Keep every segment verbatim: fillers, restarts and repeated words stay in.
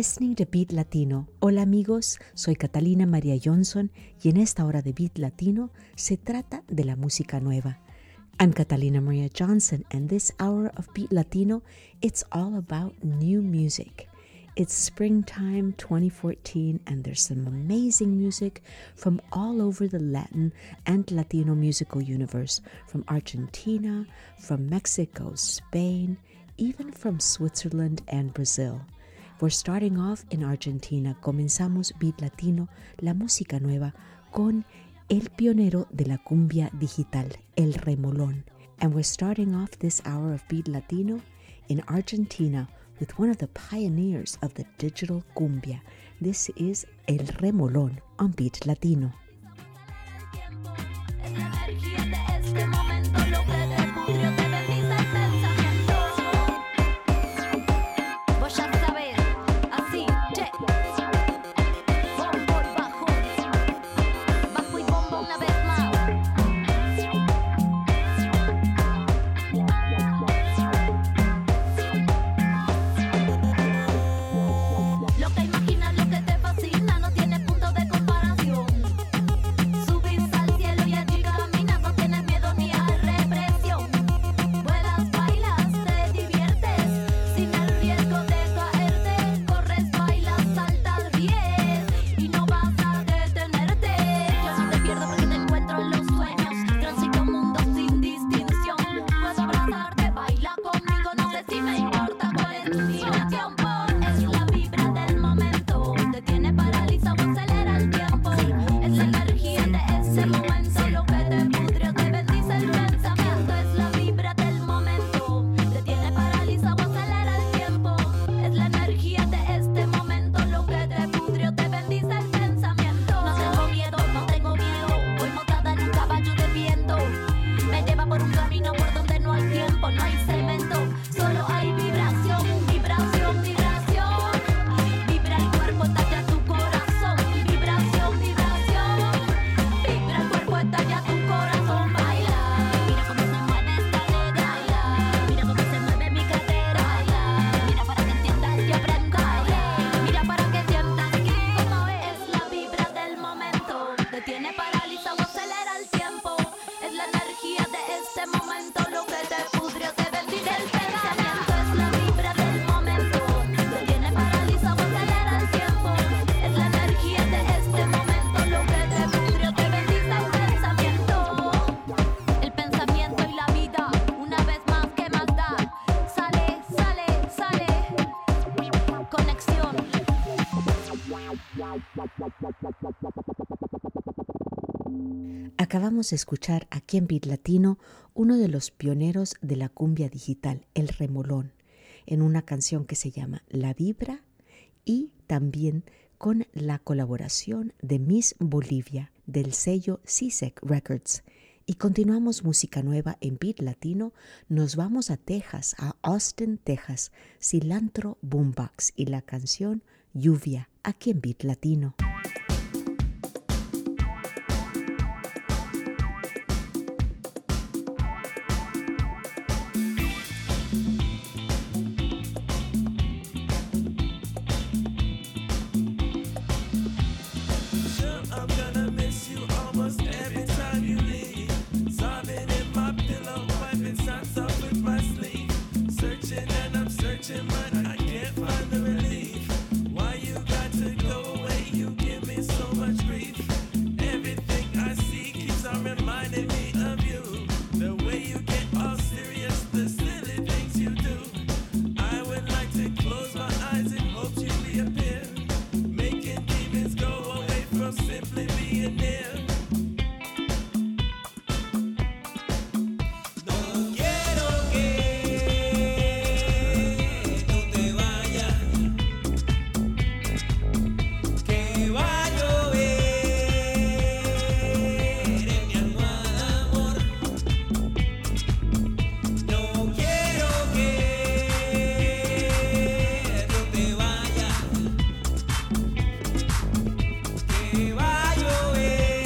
listening to Beat Latino. Hola amigos, soy Catalina María Johnson y en esta hora de Beat Latino se trata de la música nueva. I'm Catalina Maria Johnson, and this hour of Beat Latino, it's all about new music. It's springtime twenty fourteen, and there's some amazing music from all over the Latin and Latino musical universe, from Argentina, from Mexico, Spain, even from Switzerland and Brazil. We're starting off in Argentina. Comenzamos Beat Latino, la música nueva, con el pionero de la cumbia digital, El Remolón. And we're starting off this hour of Beat Latino in Argentina with one of the pioneers of the digital cumbia. This is El Remolón on Beat Latino. Acabamos de escuchar aquí en Beat Latino uno de los pioneros de la cumbia digital, El Remolón, en una canción que se llama La Vibra y también con la colaboración de Miss Bolivia del sello C S E C Records. Y continuamos música nueva en Beat Latino. Nos vamos a Texas, a Austin, Texas, Cilantro Boombox y la canción Lluvia, aquí en Beat Latino. Que va a llover.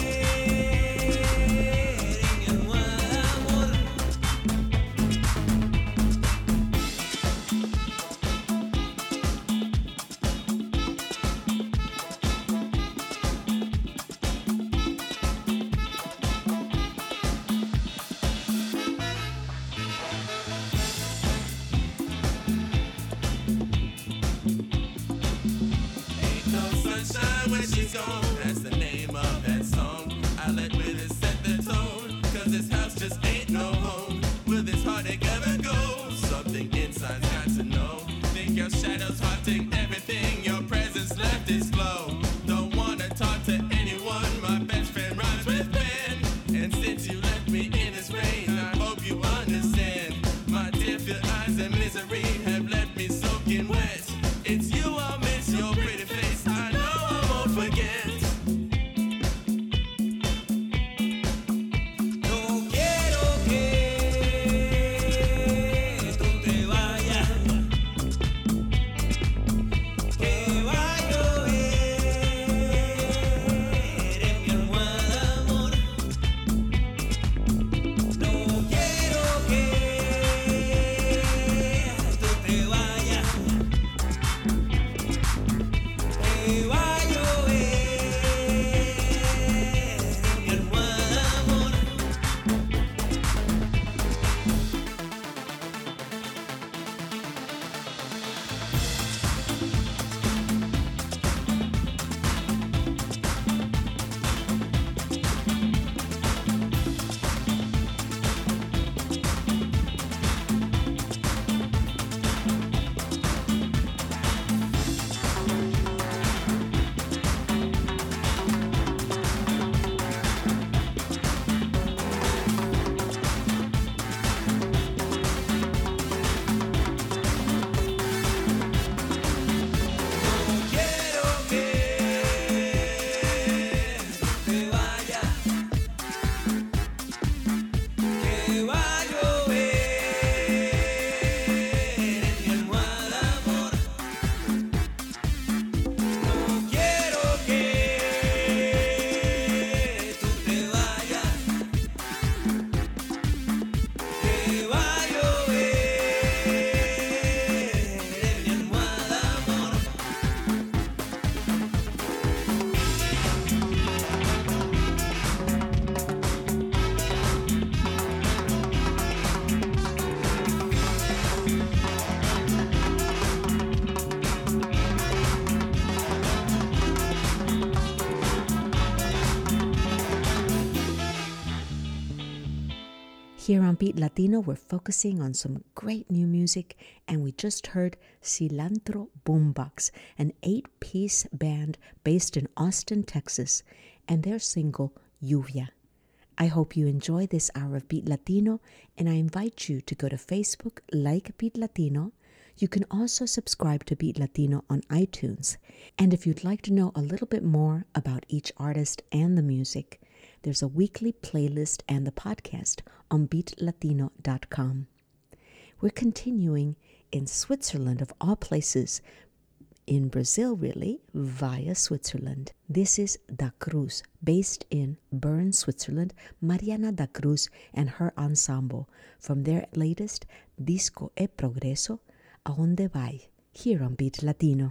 Here on Beat Latino, we're focusing on some great new music, and we just heard Cilantro Boombox, an eight-piece band based in Austin, Texas, and their single, Lluvia. I hope you enjoy this hour of Beat Latino, and I invite you to go to Facebook, like Beat Latino. You can also subscribe to Beat Latino on iTunes. And if you'd like to know a little bit more about each artist and the music, there's a weekly playlist and the podcast on beat latino dot com. We're continuing in Switzerland, of all places, in Brazil really, via Switzerland. This is Da Cruz, based in Bern, Switzerland, Mariana Da Cruz and her ensemble, from their latest Disco e Progreso, Aonde Vai, here on Beat Latino.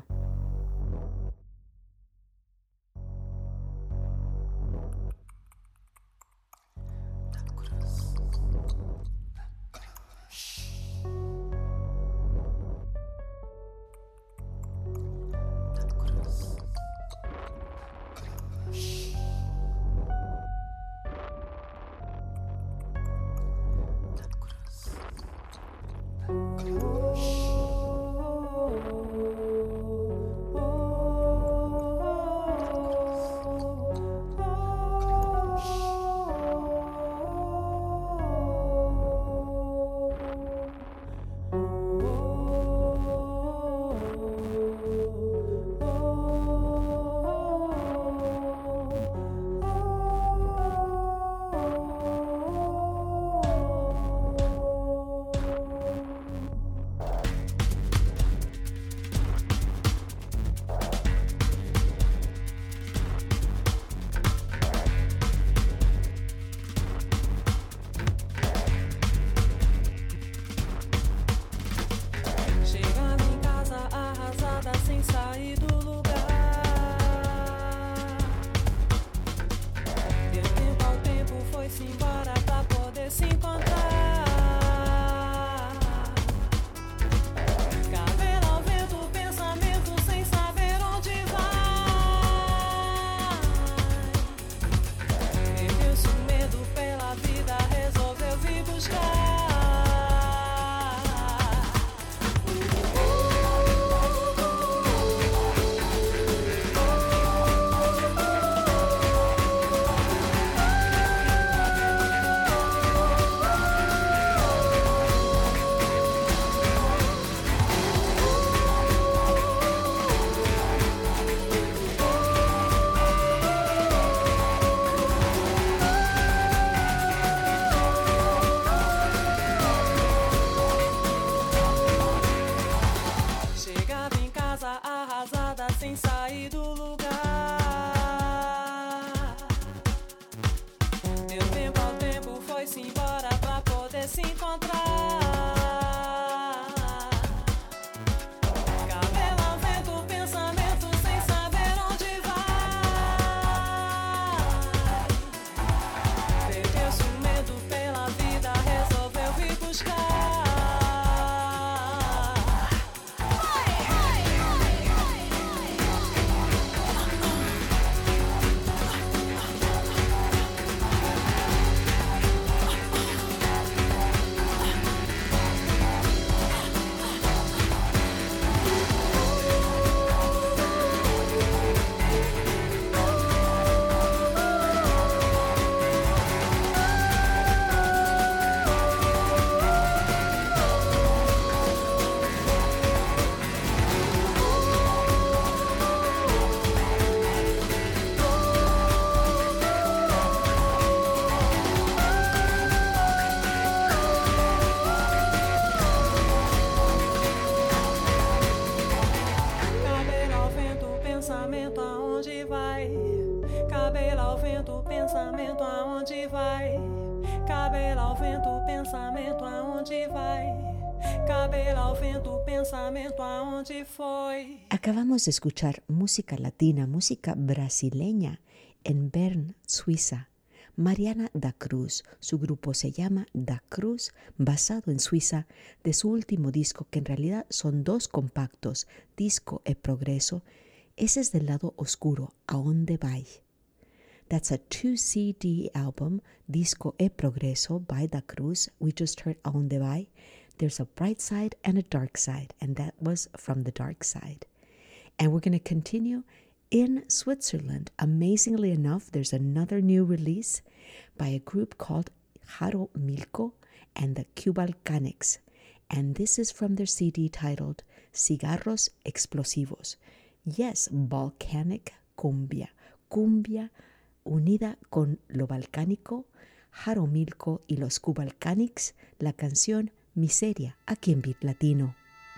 Acabamos de escuchar música latina, música brasileña en Bern, Suiza. Mariana Da Cruz, su grupo se llama Da Cruz, basado en Suiza, de su último disco, que en realidad son dos compactos, Disco e Progreso. Ese es del lado oscuro, Aonde Vai. That's a two C D album, Disco e Progreso by Da Cruz. We just heard Aonde Vai. There's a bright side and a dark side, and that was from the dark side. And we're going to continue in Switzerland. Amazingly enough, there's another new release by a group called Jaro Milko and the Cubalcanics. And this is from their C D titled Cigarros Explosivos. Yes, volcanic cumbia. Cumbia unida con lo balcánico, Jaro Milko y los Cubalcanics, la canción Miseria, aquí en Beat Latino.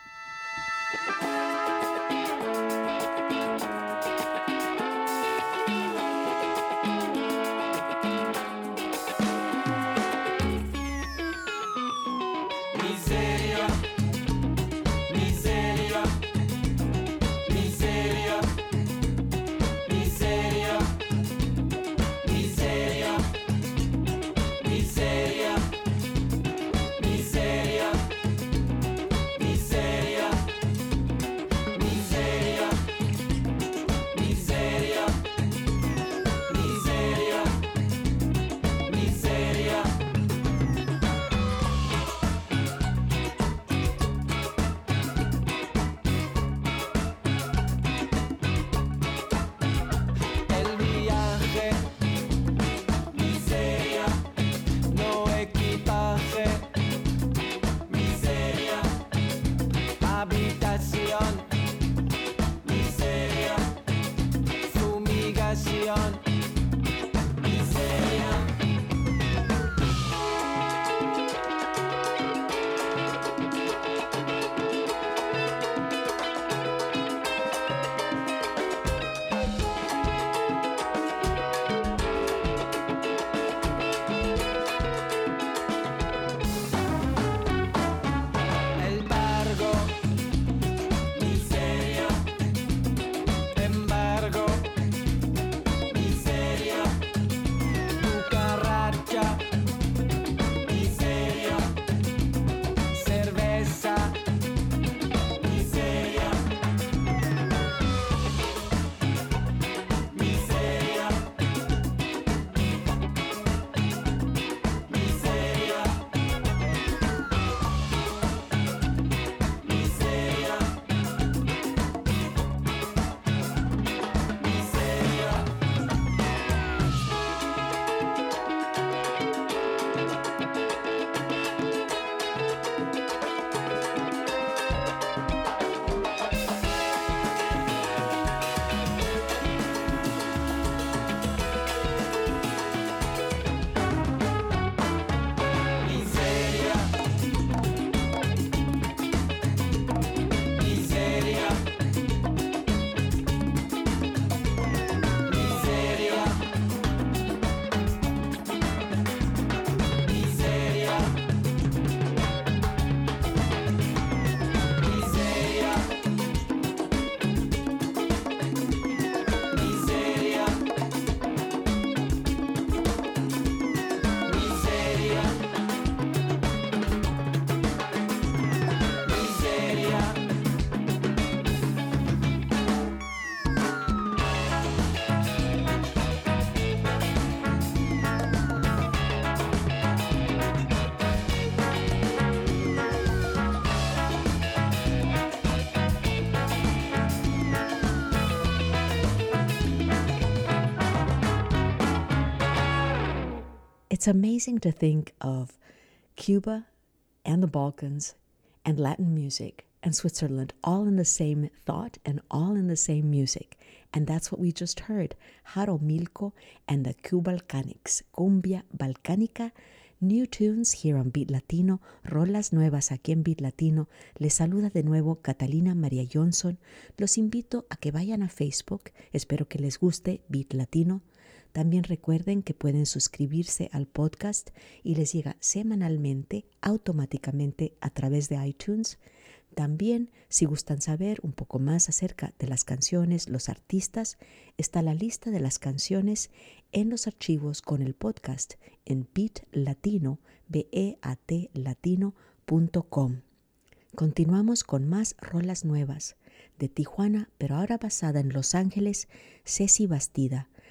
It's amazing to think of Cuba and the Balkans and Latin music and Switzerland all in the same thought and all in the same music. And that's what we just heard. Jaro Milko and the Cubalcanics, Cumbia Balcánica, new tunes here on Beat Latino, rolas nuevas aquí en Beat Latino. Les saluda de nuevo Catalina María Johnson. Los invito a que vayan a Facebook. Espero que les guste Beat Latino. También recuerden que pueden suscribirse al podcast y les llega semanalmente, automáticamente a través de iTunes. También, si gustan saber un poco más acerca de las canciones, los artistas, está la lista de las canciones en los archivos con el podcast en Beat Latino, B E A T latino punto com. Continuamos con más rolas nuevas de Tijuana, pero ahora basada en Los Ángeles, Ceci Bastida.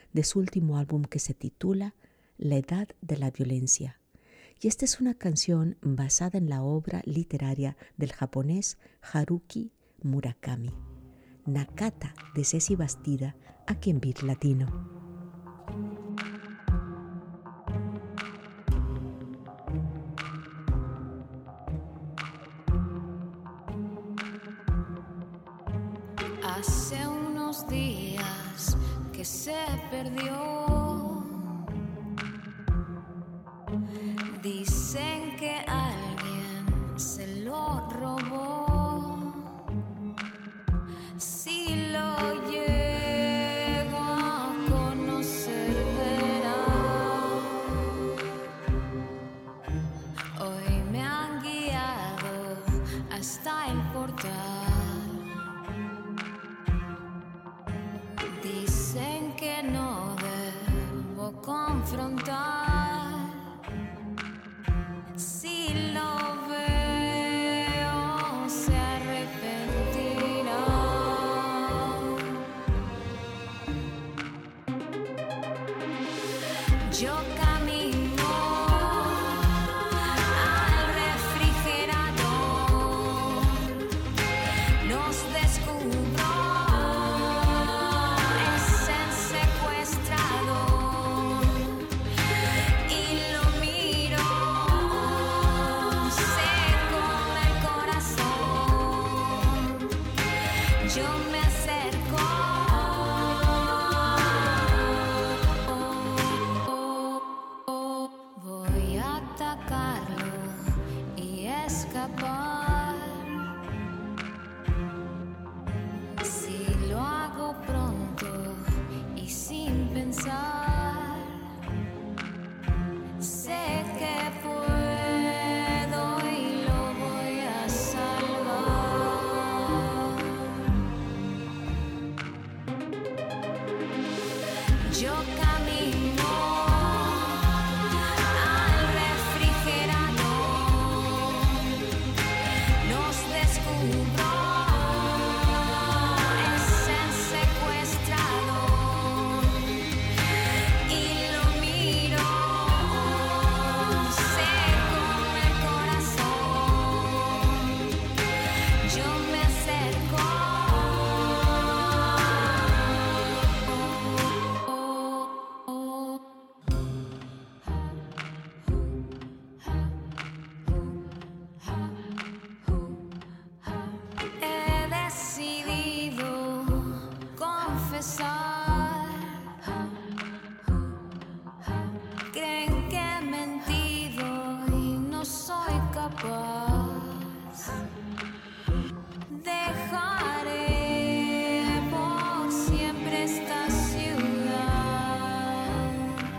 de su último álbum que se titula La Edad de la Violencia. Y esta es una canción basada en la obra literaria del japonés Haruki Murakami, Nakata, de Ceci Bastida, aquí en Beat Latino. Hace unos días que se perdió. Dicen que alguien se lo robó. Si lo llego a conocer, verá. Hoy me han guiado hasta el portal. Dicen que no debo confrontar. Si lo veo, se arrepentirá. Yo camino al refrigerador, los descubro. Si lo hago pronto y sin pensar, sé que puedo y lo voy a salvar. Yo camino al refrigerador, los descubro. Creen que he mentido y no soy capaz. Dejaré por siempre esta ciudad.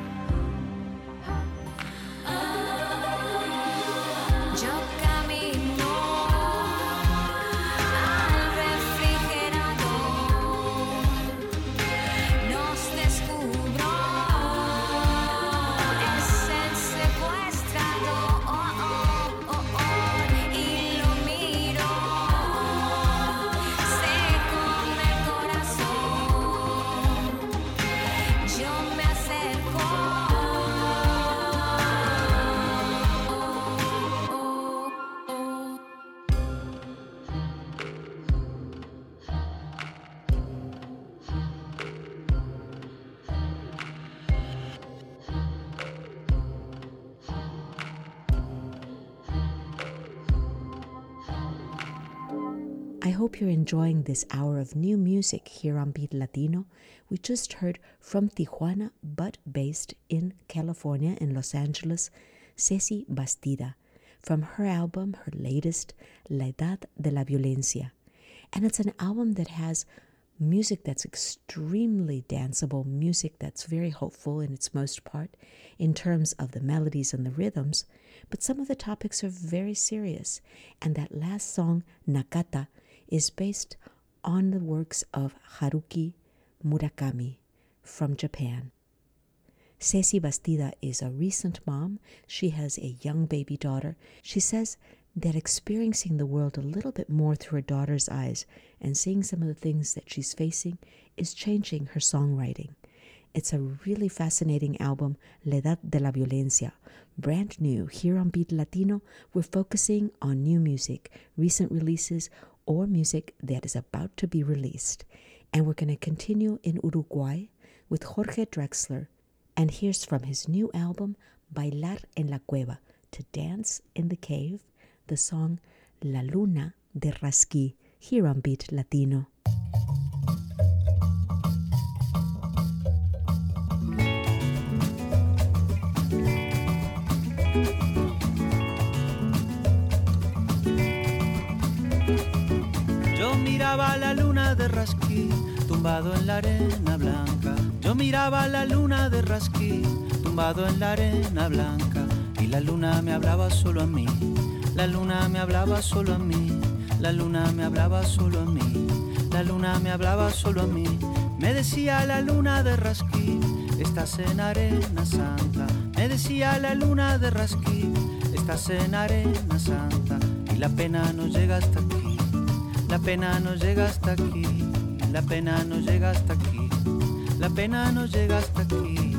Yo camino al refrigerador, nos descubro. I hope you're enjoying this hour of new music here on Beat Latino. We just heard from Tijuana, but based in California, in Los Angeles, Ceci Bastida, from her album, her latest, La Edad de la Violencia. And it's an album that has music that's extremely danceable, music that's very hopeful in its most part in terms of the melodies and the rhythms, but some of the topics are very serious. And that last song, Nakata, is based on the works of Haruki Murakami from Japan. Ceci Bastida is a recent mom. She has a young baby daughter. She says that experiencing the world a little bit more through her daughter's eyes and seeing some of the things that she's facing is changing her songwriting. It's a really fascinating album, La Edad de la Violencia. Brand new. Here on Beat Latino, we're focusing on new music, recent releases, or music that is about to be released. And we're going to continue in Uruguay with Jorge Drexler. And here's from his new album, Bailar en la Cueva, To Dance in the Cave, the song La Luna de Rasquí, here on Beat Latino. Yo miraba la luna de Rasquí, tumbado en la arena blanca. Yo miraba la luna de Rasquí, tumbado en la arena blanca. Y la luna me hablaba solo a mí, la luna me hablaba solo a mí, la luna me hablaba solo a mí, la luna me hablaba solo a mí. Me decía la luna de Rasquí, estás en arena santa. Me decía la luna de Rasquí, estás en arena santa. Y la pena no llega hasta aquí, la pena no llega hasta aquí, la pena no llega hasta aquí, la pena no llega hasta aquí.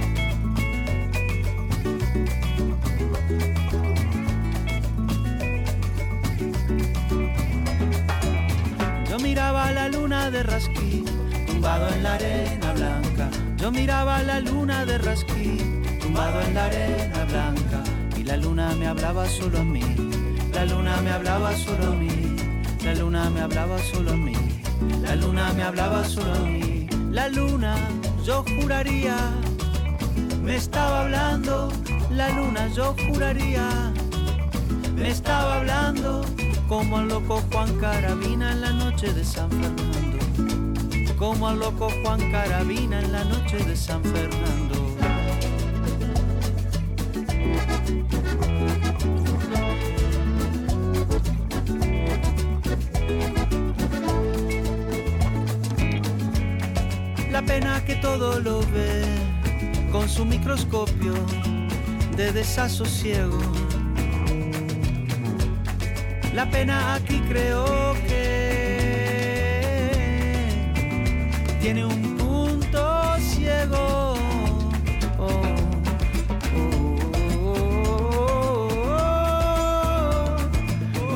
Yo miraba la luna de Rasquí, tumbado en la arena blanca. Yo miraba la luna de Rasquí, tumbado en la arena blanca. Y la luna me hablaba solo a mí, la luna me hablaba solo a mí, la luna me hablaba solo a mí, la luna me hablaba solo a mí. La luna, yo juraría, me estaba hablando. La luna, yo juraría, me estaba hablando. Como al loco Juan Carabina en la noche de San Fernando, como al loco Juan Carabina en la noche de San Fernando. La pena que todo lo ve con su microscopio de desasosiego. La pena aquí creo que tiene un punto ciego. Oh, oh, oh,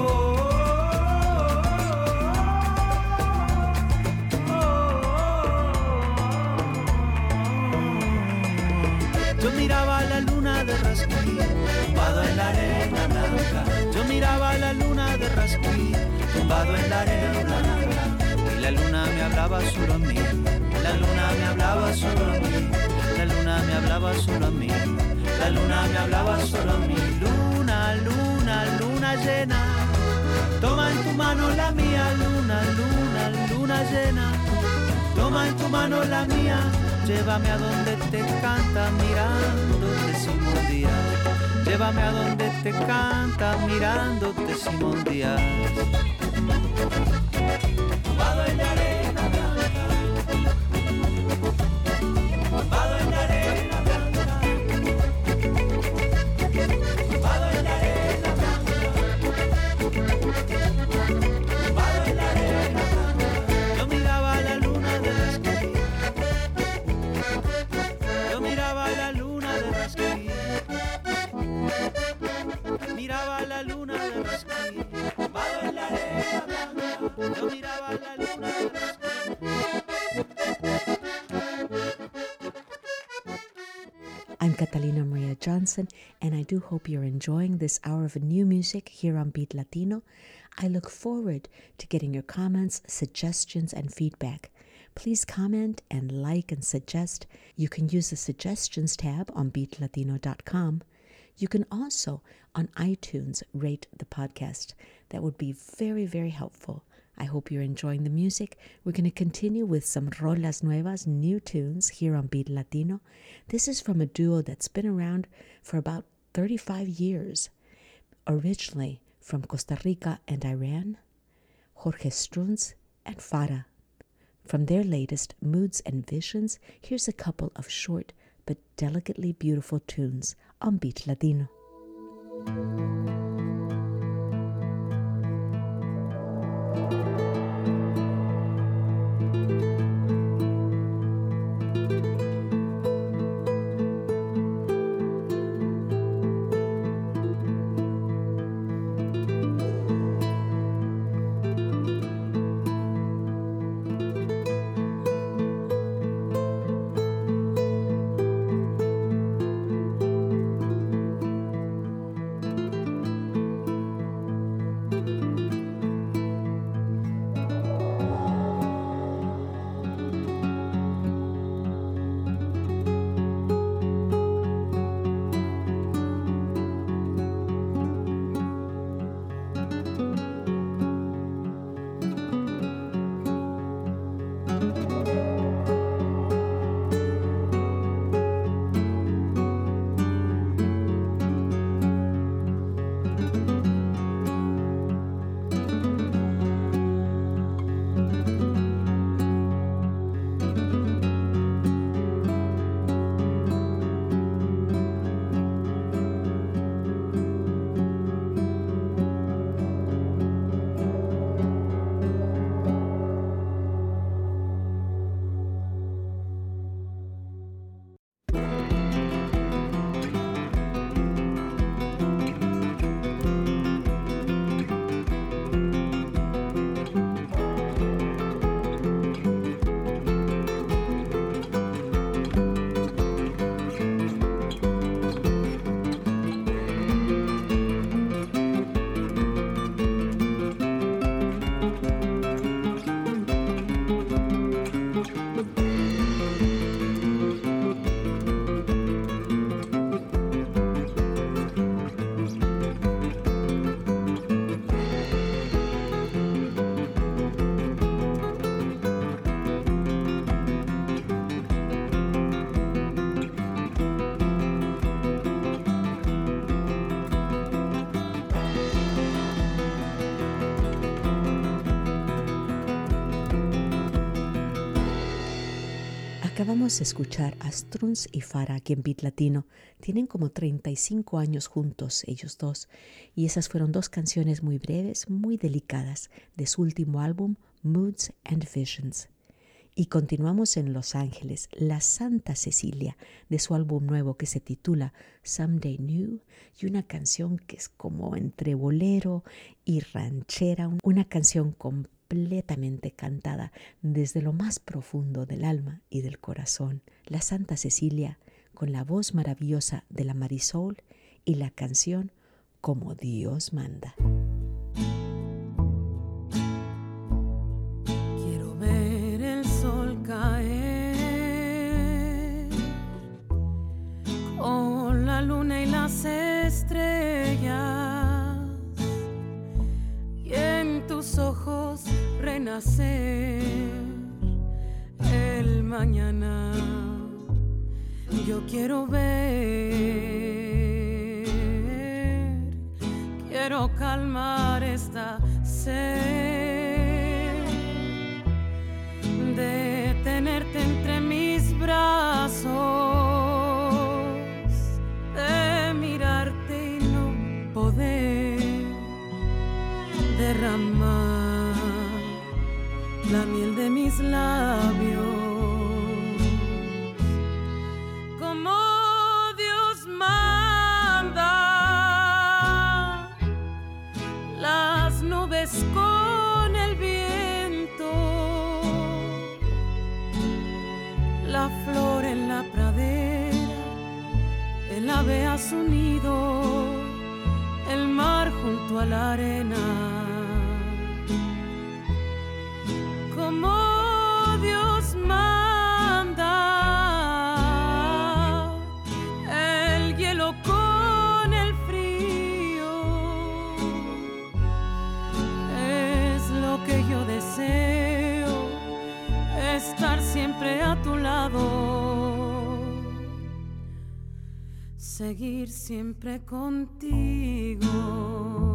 oh. Yo miraba la luna de Rasquí, tumbado en la arena blanca. Yo miraba la luna de Rasquí, tumbado en la arena blanca. Y la luna me hablaba solo a mí, la luna me hablaba solo a mí, la luna me hablaba solo a mí, la luna me hablaba solo a mí. Luna, luna, luna llena, toma en tu mano la mía. Luna, luna, luna llena, toma en tu mano la mía. Llévame a donde te canta mirándote Simón Díaz. Llévame a donde te canta mirándote Simón Díaz. Tumbado en la arena blanca, tumbado en la arena blanca, tumbado en la arena blanca, tumbado en la arena blanca. Yo miraba la luna de Rasquí, yo miraba la luna de Rasquí, miraba la luna de Rasquí, tumbado en la arena blanca. Yo miraba la luna de Rasquí. I'm Catalina Maria Johnson, and I do hope you're enjoying this hour of new music here on Beat Latino. I look forward to getting your comments, suggestions, and feedback. Please comment and like and suggest. You can use the suggestions tab on beat latino dot com. You can also, on iTunes, rate the podcast. That would be very, very helpful. I hope you're enjoying the music. We're going to continue with some rolas nuevas, new tunes here on Beat Latino. This is from a duo that's been around for about thirty-five years. Originally from Costa Rica and Iran, Jorge Strunz and Farah. From their latest, Moods and Visions, here's a couple of short but delicately beautiful tunes on Beat Latino. Acabamos de escuchar a Strunz y Farah aquí en Beat Latino. Tienen como treinta y cinco años juntos ellos dos, y esas fueron dos canciones muy breves, muy delicadas de su último álbum Moods and Visions. Y continuamos en Los Ángeles, la Santa Cecilia, de su álbum nuevo que se titula Someday New, y una canción que es como entre bolero y ranchera, una canción completamente cantada desde lo más profundo del alma y del corazón. La Santa Cecilia, con la voz maravillosa de la Marisol y la canción Como Dios manda. Caer con la luna y las estrellas, y en tus ojos renacer el mañana. Yo quiero ver, quiero calmar esta sed de tenerte entre mis brazos, de mirarte y no poder derramar la miel de mis labios. Como Dios manda, las nubes con el viento, la flor en la pradera, el ave a su nido, el mar junto a la arena. Como Dios manda, el hielo con el frío, es lo que yo deseo, estar siempre a tu lado, seguir siempre contigo.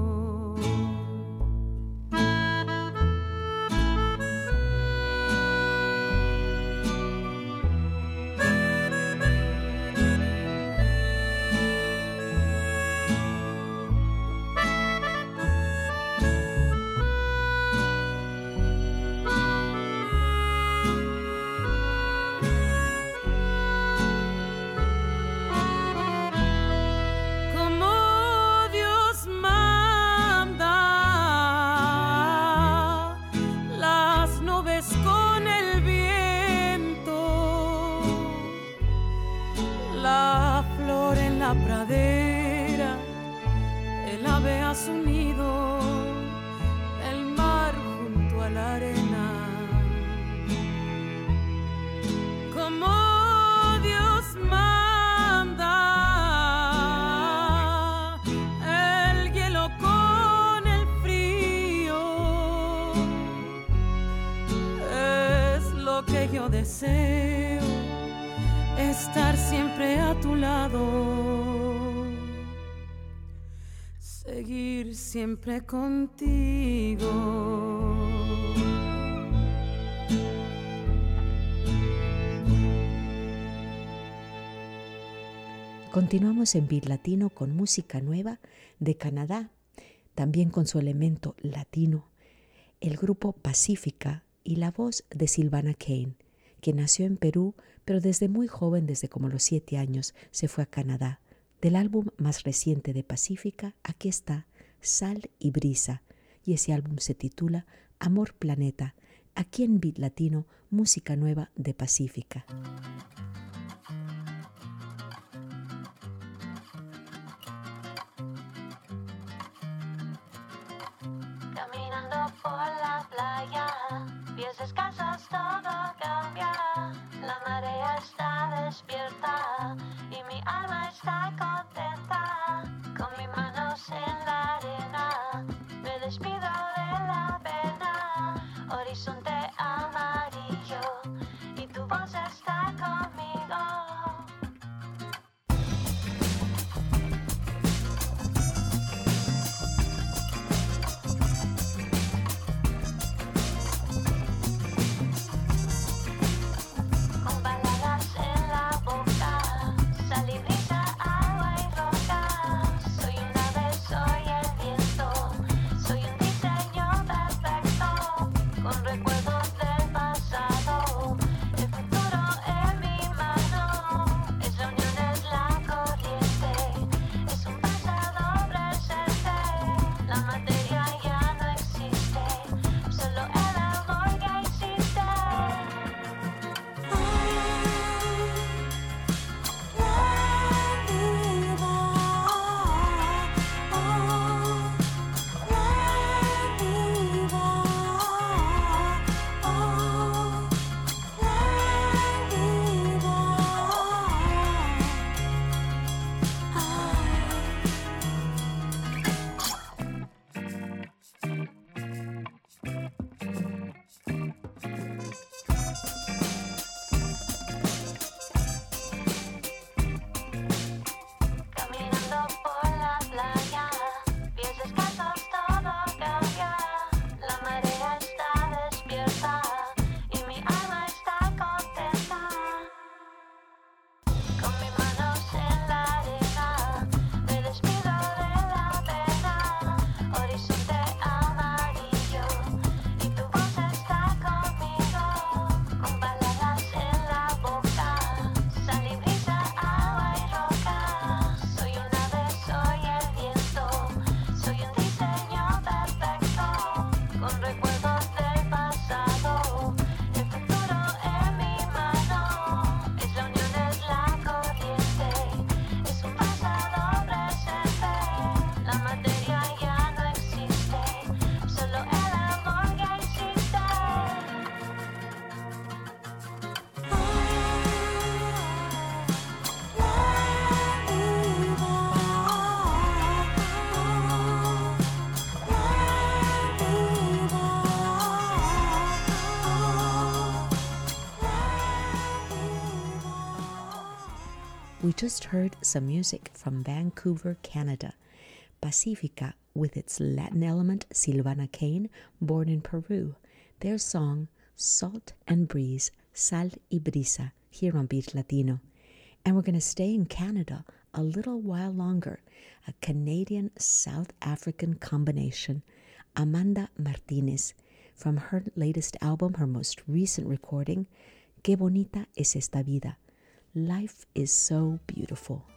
La pradera, el ave a su nido, el mar junto a la arena. Como Dios manda, el hielo con el frío, es lo que yo deseo, estar siempre a tu lado, seguir siempre contigo. Continuamos en Beat Latino con música nueva de Canadá, también con su elemento latino, el grupo Pacífica y la voz de Silvana Kane, que nació en Perú, pero desde muy joven, desde como los siete años, se fue a Canadá. Del álbum más reciente de Pacífica, aquí está Sal y Brisa, y ese álbum se titula Amor Planeta. Aquí en Beat Latino, música nueva de Pacífica. Caminando por la playa, pies descalzos, todo cambia. La marea está despierta y mi alma está contenta. Con mis manos en la arena, me despido de la pena. Horizonte amarillo y tu voz está conmigo. just heard some music from Vancouver, Canada. Pacifica, with its Latin element, Silvana Kane, born in Peru. Their song, Salt and Breeze, Sal y Brisa, here on Beat Latino. And we're going to stay in Canada a little while longer, a Canadian-South African combination, Amanda Martinez, from her latest album, her most recent recording, Qué bonita es esta vida. Life is so beautiful.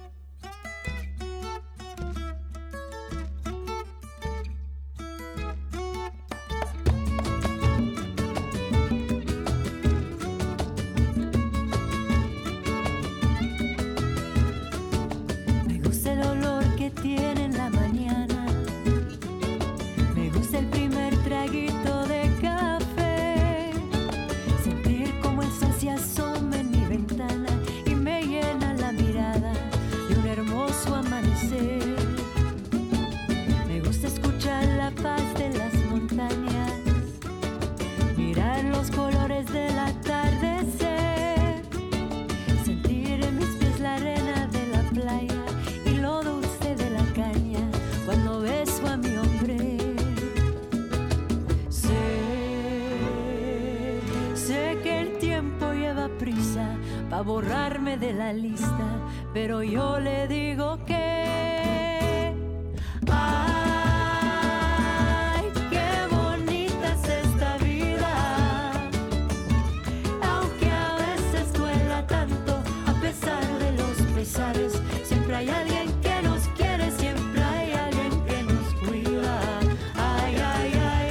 A borrarme de la lista, pero yo le digo que ay, qué bonita es esta vida, aunque a veces duela tanto, a pesar de los pesares, siempre hay alguien que nos quiere, siempre hay alguien que nos cuida. Ay, ay, ay,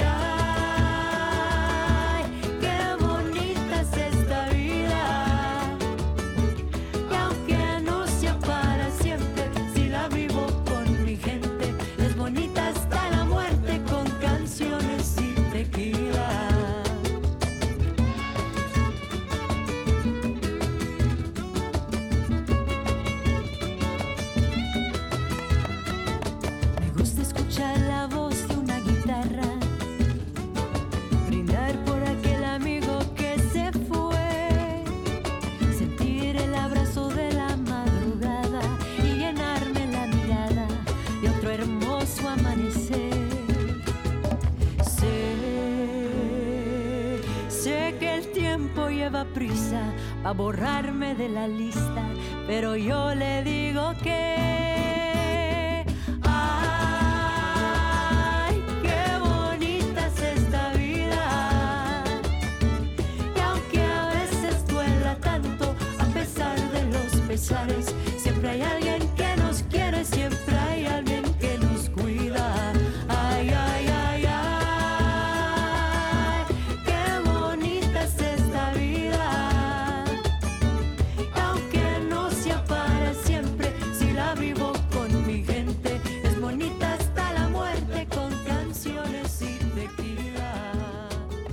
ay, qué bonita es esta vida. Prisa a borrarme de la lista, pero yo le digo que ay, qué bonita es esta vida, y aunque a veces duela tanto, a pesar de los pesares, siempre hay alguien que nos quiere, siempre hay alguien que nos cuida. Ay, ay, ay, ay, qué bonita es esta vida. Vivo con mi gente, es bonita hasta la muerte con canciones y tequila.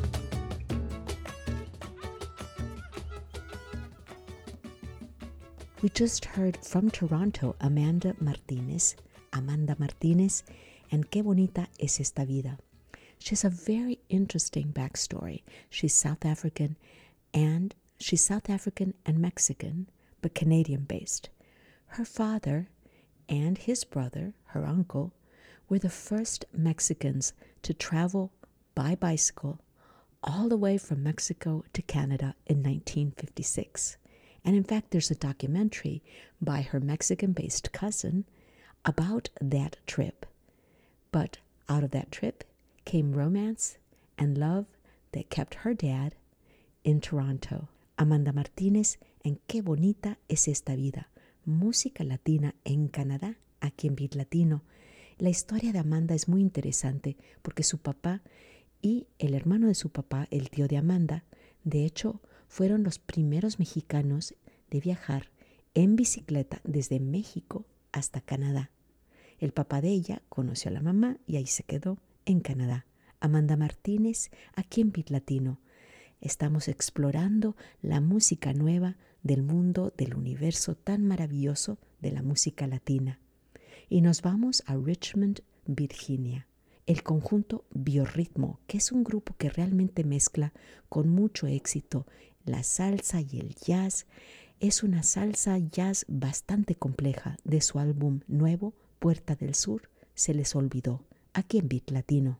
We just heard from Toronto Amanda Martinez, Amanda Martinez, and Qué bonita es esta vida. She has a very interesting backstory. She's South African and she's South African and Mexican, but Canadian-based. Her father and his brother, her uncle, were the first Mexicans to travel by bicycle all the way from Mexico to Canada in nineteen fifty-six. And in fact, there's a documentary by her Mexican-based cousin about that trip. But out of that trip came romance and love that kept her dad in Toronto. Amanda Martinez en Qué bonita es esta vida. Música latina en Canadá, aquí en Beat Latino. La historia de Amanda es muy interesante porque su papá y el hermano de su papá, el tío de Amanda, de hecho, fueron los primeros mexicanos de viajar en bicicleta desde México hasta Canadá. El papá de ella conoció a la mamá y ahí se quedó en Canadá. Amanda Martinez, aquí en Beat Latino. Estamos explorando la música nueva del mundo, del universo tan maravilloso de la música latina. Y nos vamos a Richmond, Virginia. El conjunto Biorritmo, que es un grupo que realmente mezcla con mucho éxito la salsa y el jazz, Es una salsa jazz bastante compleja de su álbum nuevo, Puerta del Sur, Se les olvidó, aquí en Beat Latino.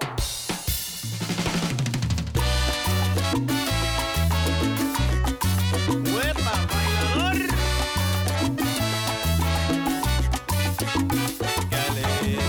¡Uepa, bailador! ¡Qué alegre!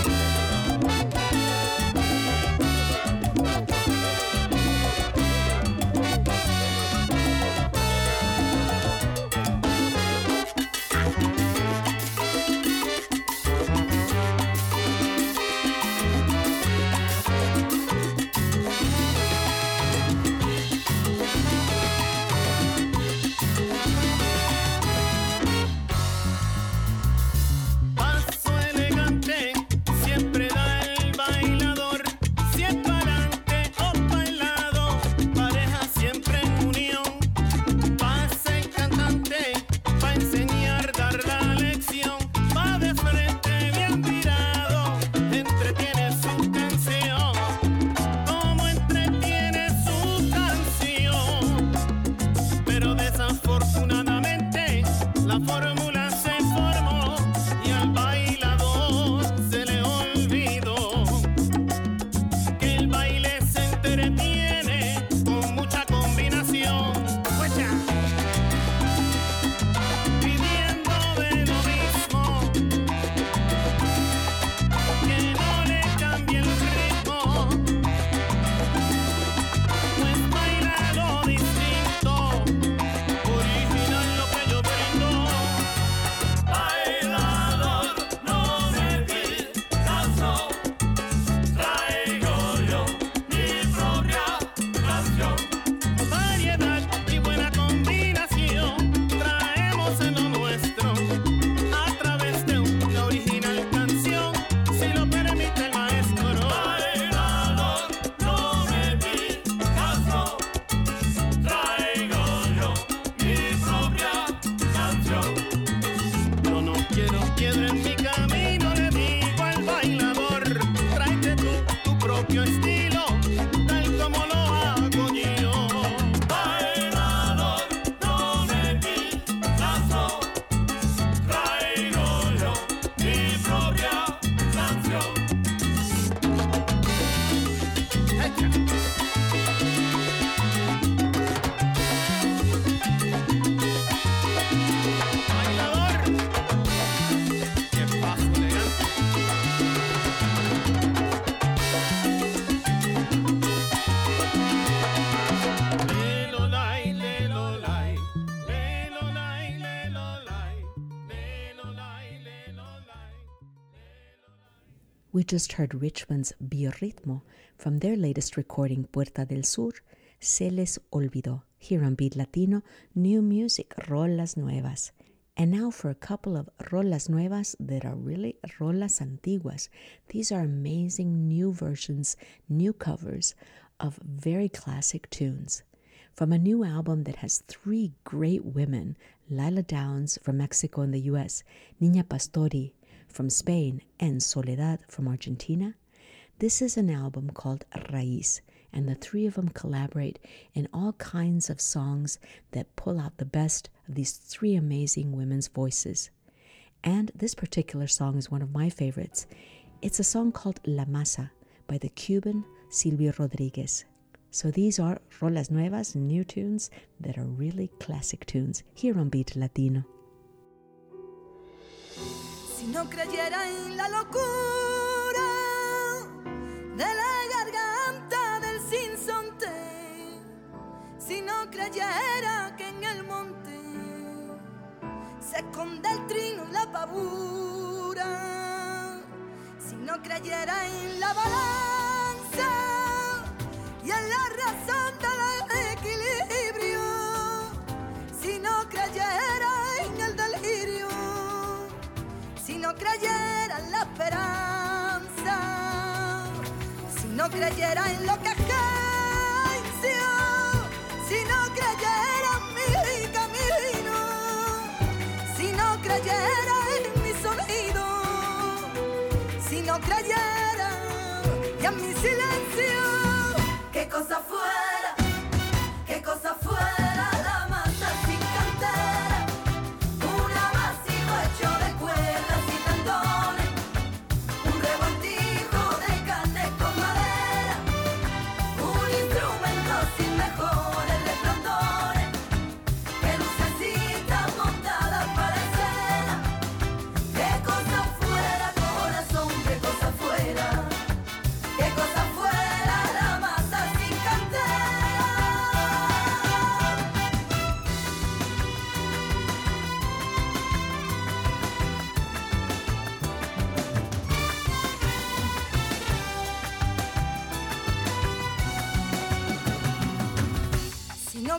We just heard Richmond's Biorritmo from their latest recording, Puerta del Sur, Se les olvidó. Here on Beat Latino, new music, rolas nuevas. And now for a couple of rolas nuevas that are really rolas antiguas. These are amazing new versions, new covers of very classic tunes. From a new album that has three great women, Lila Downs from Mexico and the U S, Niña Pastori from Spain, and Soledad from Argentina, this is an album called Raíz, and the three of them collaborate in all kinds of songs that pull out the best of these three amazing women's voices. And this particular song is one of my favorites. It's a song called La Masa by the Cuban Silvio Rodríguez. So these are rolas nuevas, new tunes that are really classic tunes here on Beat Latino. Si no creyera en la locura de la garganta del sinsonte, si no creyera que en el monte se esconde el trino y la pavura, si no creyera en la balanza y en la razón del equilibrio, si no creyera en el delirio, si no creyera en la esperanza, si no creyera en lo que es ciencia, si no creyera en mi camino, si no creyera en mi sonido, si no creyera y en mi silencio, qué cosa fuera, qué cosa fuera la masa sin cantera.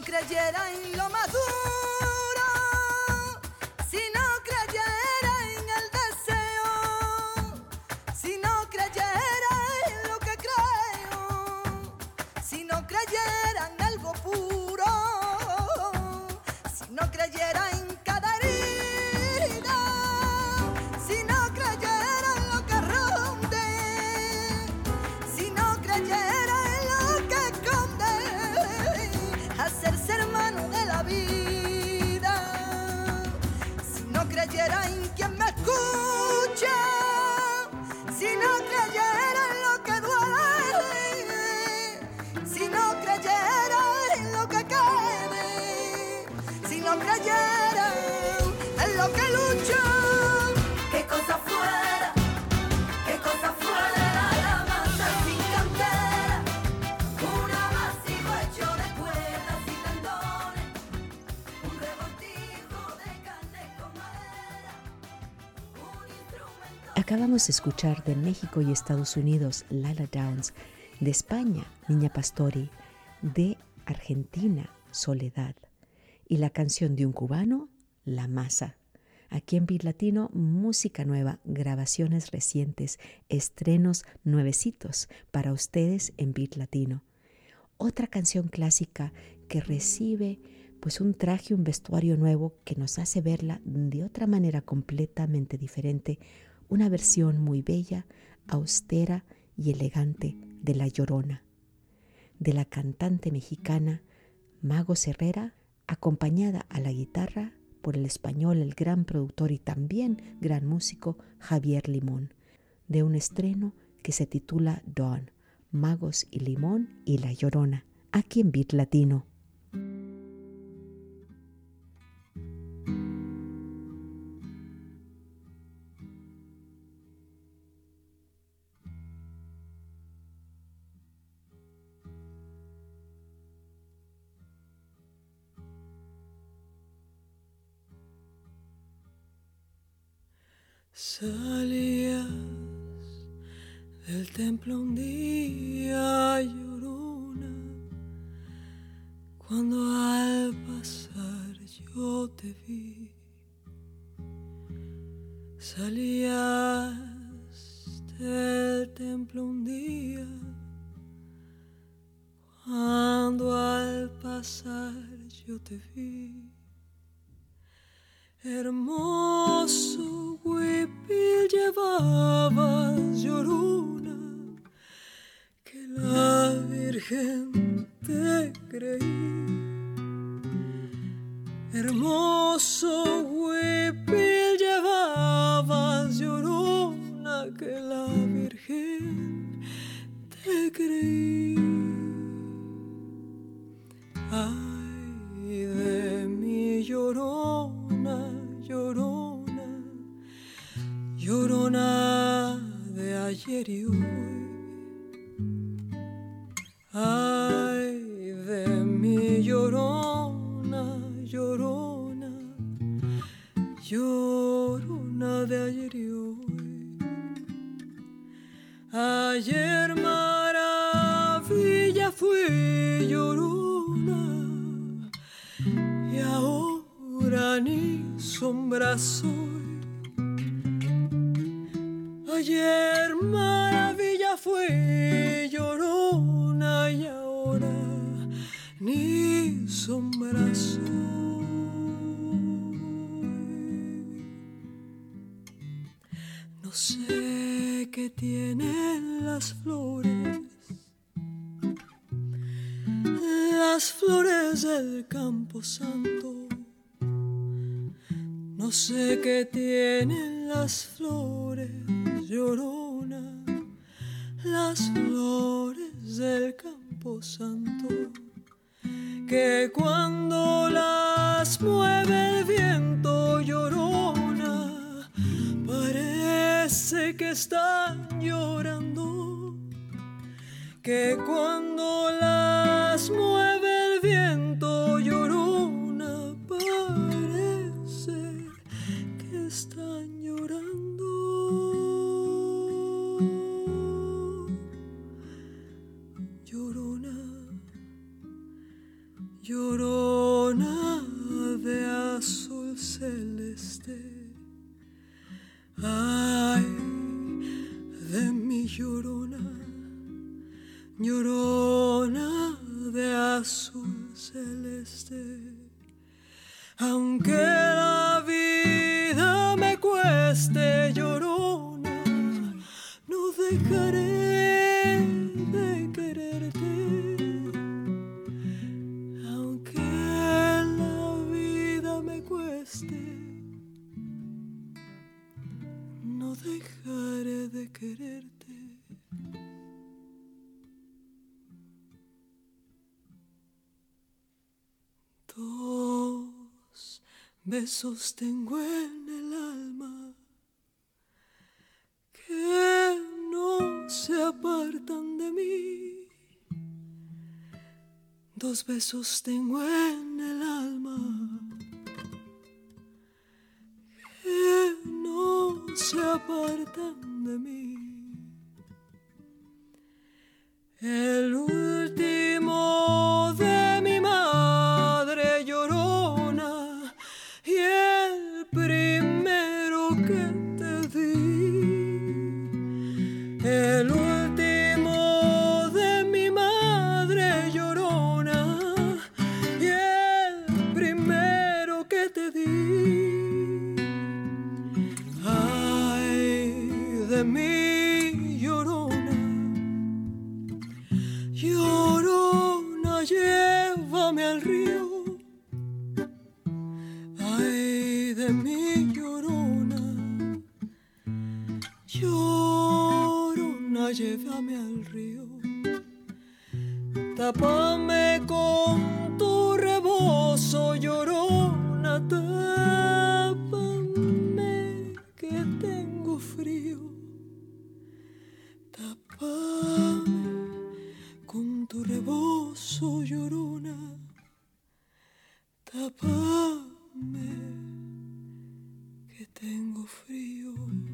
creyera en lo maduro, si no creyera en el deseo, si no creyera en lo que creo, si no creyera en algo puro, si no creyera en cada herida, si no creyera en lo que ronde, si no creyera en lo que esconde, hacerse hermano de la vida, si no creyera en quien me escucha, si no creyera en lo que duele, si no creyera en lo que quede, si no creyera en lo que lucho, qué cosa fuera, qué cosa fuera la masa sin cantera, un amasijo hecho de cuerdas y tendones, un revoltijo de carne con madera, un instrumento. Acabamos de escuchar de México y Estados Unidos Lila Downs, de España Niña Pastori, de Argentina Soledad y la canción de un cubano La Masa. Aquí en Beat Latino, música nueva, grabaciones recientes, estrenos nuevecitos para ustedes en Beat Latino. Otra canción clásica que recibe pues un traje, un vestuario nuevo que nos hace verla de otra manera completamente diferente, una versión muy bella, austera y elegante de La Llorona, de la cantante mexicana Magos Herrera, acompañada a la guitarra por el español, el gran productor y también gran músico Javier Limón, de un estreno que se titula Dawn, Magos y Limón y La Llorona, aquí en Beat Latino. Salías del templo un día, Llorona, cuando al pasar yo te vi. Salías del templo un día, cuando al pasar yo te vi. Hermoso huipil llevabas, Llorona, que la Virgen te creí. Hermoso huipil llevabas, Llorona, que la Virgen te creí. Ay de mi Llorona, Llorona, Llorona de ayer y hoy. Ay de mi Llorona, Llorona, Llorona de ayer y hoy. Ayer maravilla fui, Llorona, y ahora ni sombra soy. Ayer maravilla fui, Llorona, y ahora ni sombra soy. No sé qué tienen las flores, las flores del Campo Santo. No sé qué tienen las flores, Llorona, las flores del Campo Santo, que cuando las mueve el viento, Llorona, parece que están llorando, que cuando las mueve el viento, Llorona, parece que están llorando. Llorona, llorona. cueste, llorona, no dejaré de quererte, aunque la vida me cueste, no dejaré de quererte. Dos besos tengo en el alma que no se apartan de mí. Dos besos tengo en el alma que no se apartan de mí. El último de mi madre llorona y el primero que te di. El último de mi madre llorona y el primero que te di. Ay de mí llorona, llorona, llévame al río. Ay de mí llorona, llorona, llévame al río. Tápame con tu rebozo, llorona, tápame que tengo frío. Tápame con tu rebozo, llorona, tápame que tengo frío.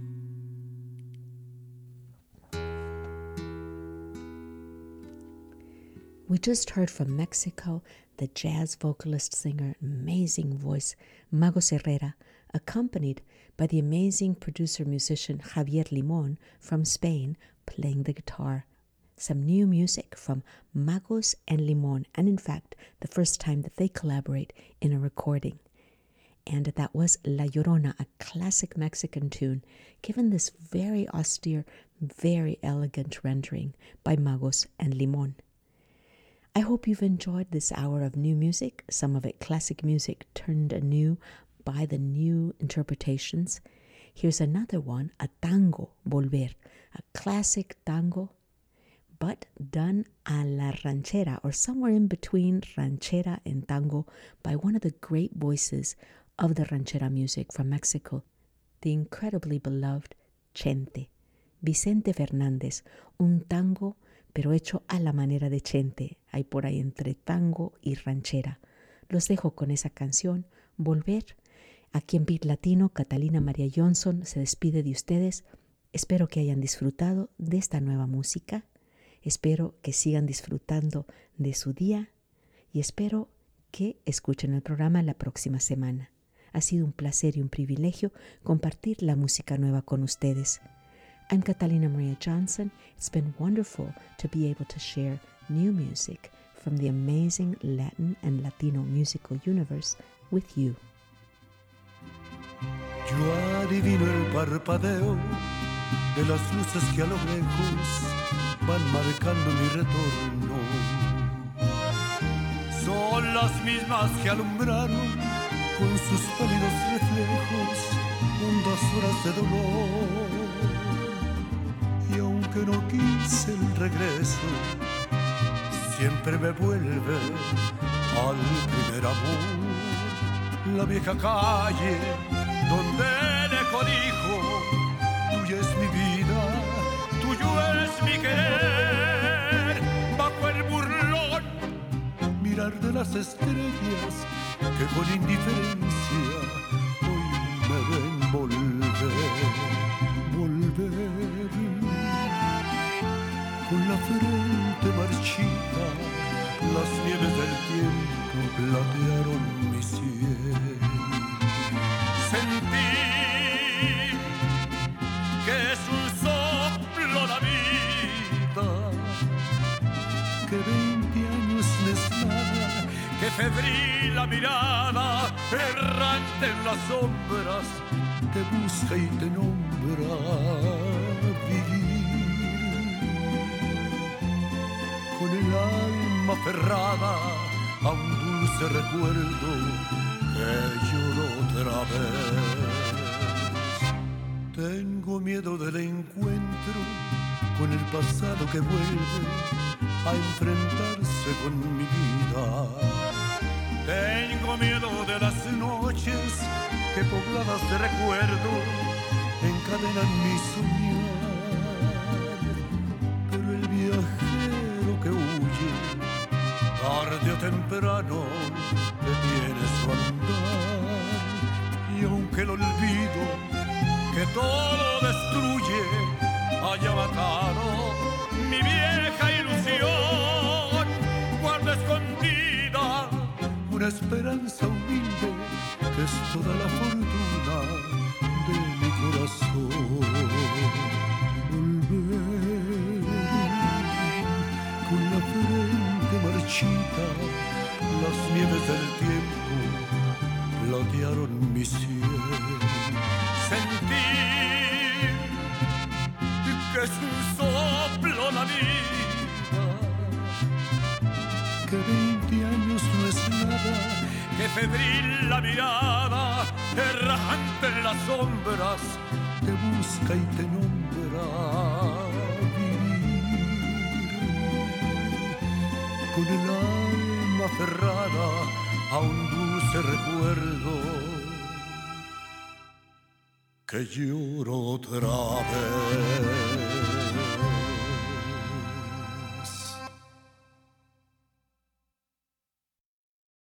We just heard from Mexico the jazz vocalist, singer, amazing voice, Magos Herrera, accompanied by the amazing producer-musician Javier Limón from Spain, playing the guitar. Some new music from Magos and Limón, and in fact, the first time that they collaborate in a recording. And that was La Llorona, a classic Mexican tune, given this very austere, very elegant rendering by Magos and Limón. I hope you've enjoyed this hour of new music, some of it classic music turned anew by the new interpretations. Here's another one, a tango, Volver, a classic tango, but done a la ranchera, or somewhere in between ranchera and tango, by one of the great voices of the ranchera music from Mexico, the incredibly beloved Chente, Vicente Fernández, un tango pero hecho a la manera de Chente, hay por ahí entre tango y ranchera. Los dejo con esa canción, Volver. Aquí en Beat Latino, Catalina María Johnson se despide de ustedes. Espero que hayan disfrutado de esta nueva música. Espero que sigan disfrutando de su día y espero que escuchen el programa la próxima semana. Ha sido un placer y un privilegio compartir la música nueva con ustedes. I'm Catalina Maria Johnson. It's been wonderful to be able to share new music from the amazing Latin and Latino musical universe with you. Yo adivino el parpadeo de las luces que a lo lejos van marcando mi retorno. Son las mismas que alumbraron con sus pálidos reflejos hondas horas de dolor. Y aunque no quise el regreso, siempre me vuelve al primer amor. La vieja calle donde el eco dijo, tuya es mi vida, tuyo es mi querer. Bajo el burlón, mirar de las estrellas que con indiferencia hoy me ven volver, volver. Con la frente marchita, las nieves del tiempo platearon mi cielo. Sentí que es un soplo la vida, que veinte años no es nada, que febril la mirada, errante en las sombras, te busca y te nombra vivir. Con el alma aferrada a un dulce recuerdo que lloro otra vez. Tengo miedo del encuentro con el pasado que vuelve a enfrentarse con mi vida. Tengo miedo de las noches que pobladas de recuerdo encadenan mi soñar. Pero el viajero que huye, tarde o temprano, detiene su andar. Y aunque el olvido que todo destruye haya matado mi vieja ilusión, guarda escondida una esperanza humilde que es toda la fortuna de mi corazón. Volver con la frente marchita, las nieves del tiempo platearon mi cielo. Sentir que es un soplo la vida, que veinte años no es nada, que febril la mirada, errante en las sombras, te busca y te nombra vivir. Con el alma aferrada a un dulce recuerdo que lloro otra vez.